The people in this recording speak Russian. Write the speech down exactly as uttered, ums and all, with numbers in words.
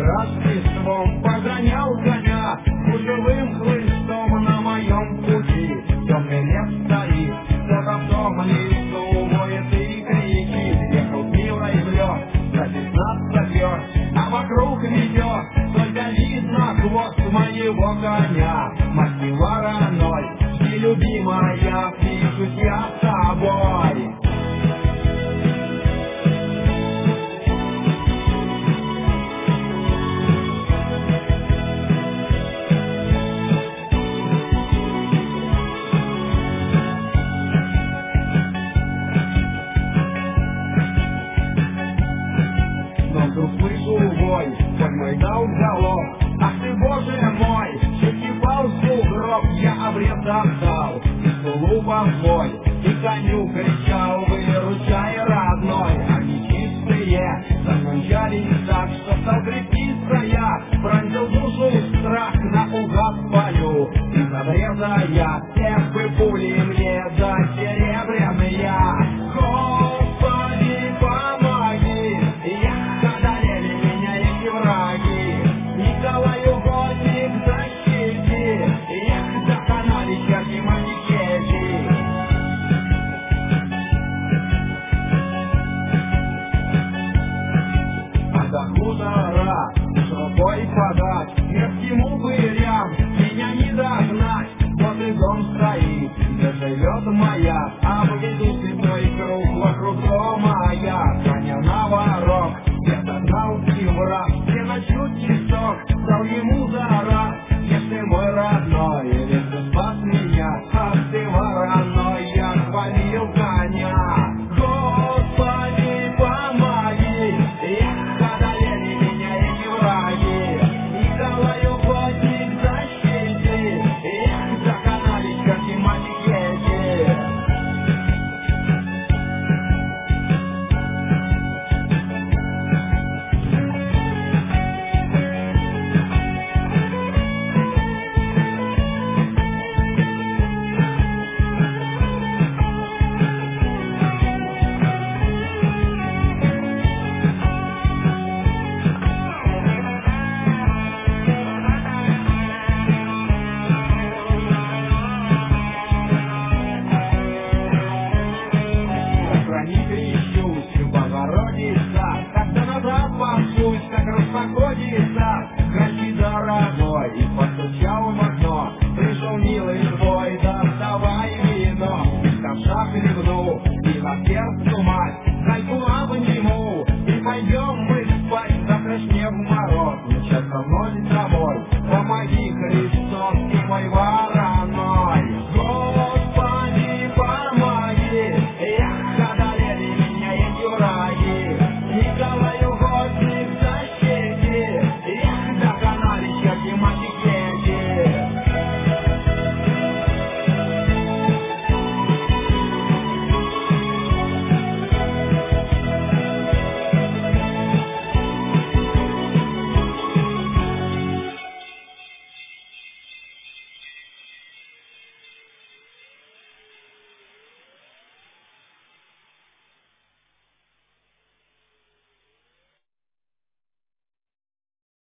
Рождеством погонял коня кучевым хлыстом на моем пути. Темный лес стоит, кто-то в том лесу воет и кричит. Ехал с милой в лед, за пятнадцать верст, а вокруг ведет только видно хвост моего коня. Мать вороной, и любимая, пишусь я с тобой. Хоть мой дал голов, ах ты, боже мой, чуть пал в сугроб, я обрез отдал, и тулупа бой, и коню кричал, выручай, родной. Они чистые, заманчались так, что стал крепиться я, пронзил душу страх, наугад полю, из обреза я, эх бы пули мне да серебряные. Господи, помоги, я одолели меня эти враги. Николаю Готик защити, эх, доконали черти манекети. А до хутора с рукой подать, мерзким упырям меня не догнать. Вот и дом стоит, где живет моя, а поведу святой круг вокруг дома я. Коня на ворог, где-то знал и враг, где ночью часок стал ему за раз. Если мой родной, ведь ты спас меня, ах ты вороной, я хвалил коня. Господи, помоги, эх, одолели меня эти враги. Николаю Готик защити, эх, доконали черти манекети. Когда назад пасусь, как распогодится, кричи, дорогой, и постучал в окно. Пришел милый твой, доставай вино. И в ковшах легну, и на сердцу мать, зайку обниму, и пойдем мы спать, завтрашнее в мороз. Ночь со мной